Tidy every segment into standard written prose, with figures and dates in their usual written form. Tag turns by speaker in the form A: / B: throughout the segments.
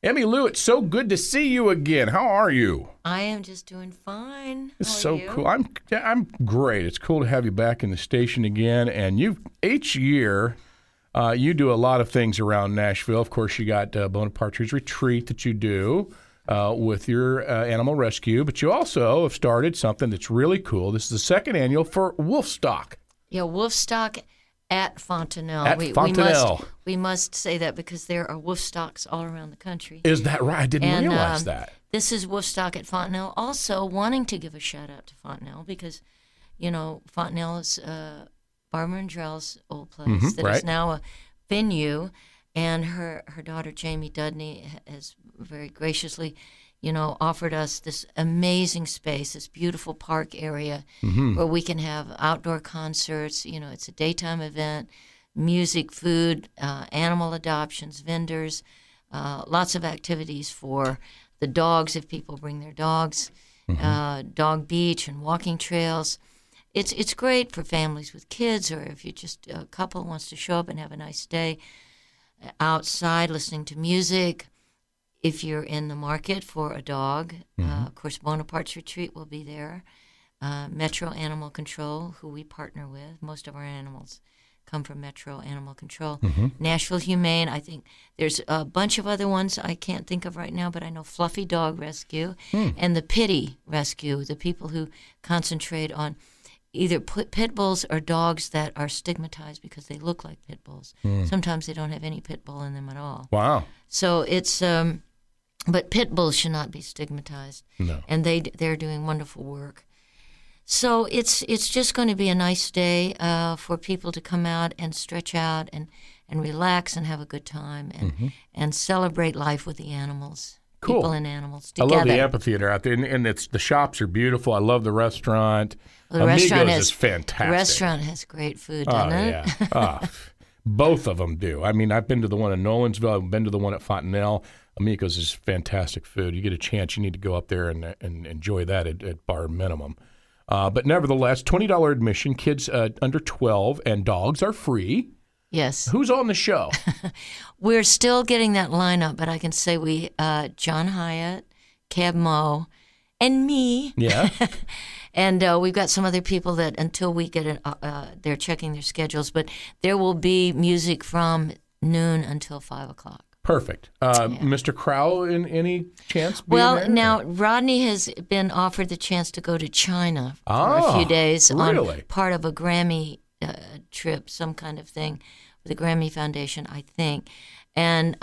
A: Emmy Lou, it's so good to see you again. How are you?
B: I am just doing fine.
A: It's
B: How
A: so
B: are you?
A: cool. I'm great. It's cool to have you back in the station again. And each year, you do a lot of things around Nashville. Of course, you got Bonaparte's Retreat that you do with your animal rescue, but you also have started something that's really cool. This is the second annual for Wolfstock.
B: Yeah, Wolfstock at Fontanelle.
A: At Fontanelle.
B: We must say that because there are Wolfstocks all around the country.
A: Is that right? I didn't realize that.
B: This is Wolfstock at Fontanelle. Also, wanting to give a shout out to Fontanelle because, Fontanelle is Barbara and Drell's old place that is now a venue, and her daughter Jamie Dudney has very graciously, offered us this amazing space, this beautiful park area where we can have outdoor concerts. It's a daytime event, music, food, animal adoptions, vendors, lots of activities for the dogs if people bring their dogs, dog beach and walking trails. It's great for families with kids, or if you're just a couple who wants to show up and have a nice day outside listening to music. If you're in the market for a dog, of course, Bonaparte's Retreat will be there. Metro Animal Control, who we partner with. Most of our animals come from Metro Animal Control. Nashville Humane, I think there's a bunch of other ones I can't think of right now, but I know Fluffy Dog Rescue and the Pity Rescue, the people who concentrate on either pit bulls or dogs that are stigmatized because they look like pit bulls. Sometimes they don't have any pit bull in them at all.
A: Wow.
B: So it's, but pit bulls should not be stigmatized.
A: No.
B: And they're doing wonderful work. So it's just going to be a nice day for people to come out and stretch out and relax and have a good time and celebrate life with the animals.
A: Cool.
B: People and animals together.
A: I love the amphitheater out there, and the shops are beautiful. I love the restaurant.
B: Well, the restaurant
A: is fantastic.
B: The restaurant has great food, doesn't it?
A: Yeah. Both of them do. I mean, I've been to the one in Nolensville. I've been to the one at Fontanelle. Amico's is fantastic food. You get a chance, you need to go up there and enjoy that at bar minimum. But nevertheless, $20 admission. Kids under 12 and dogs are free.
B: Yes.
A: Who's on the show?
B: We're still getting that lineup, but I can say we, John Hyatt, Cab Mo, and me.
A: Yeah.
B: And we've got some other people that until we get it, they're checking their schedules, but there will be music from noon until 5 o'clock.
A: Perfect. Mr. Crow, in any chance?
B: Well, now Rodney has been offered the chance to go to China for a few days on part of a Grammy trip, some kind of thing with the Grammy Foundation, I think. And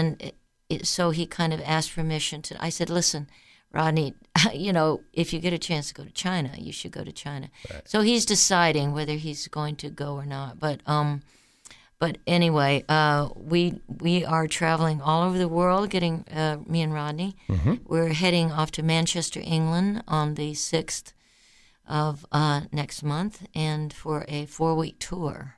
B: so he kind of asked permission to. I said, "Listen, Rodney, if you get a chance to go to China, you should go to China." Right. So he's deciding whether he's going to go or not. But anyway, we are traveling all over the world, getting me and Rodney. We're heading off to Manchester, England on the 6th of next month, and for a 4-week tour.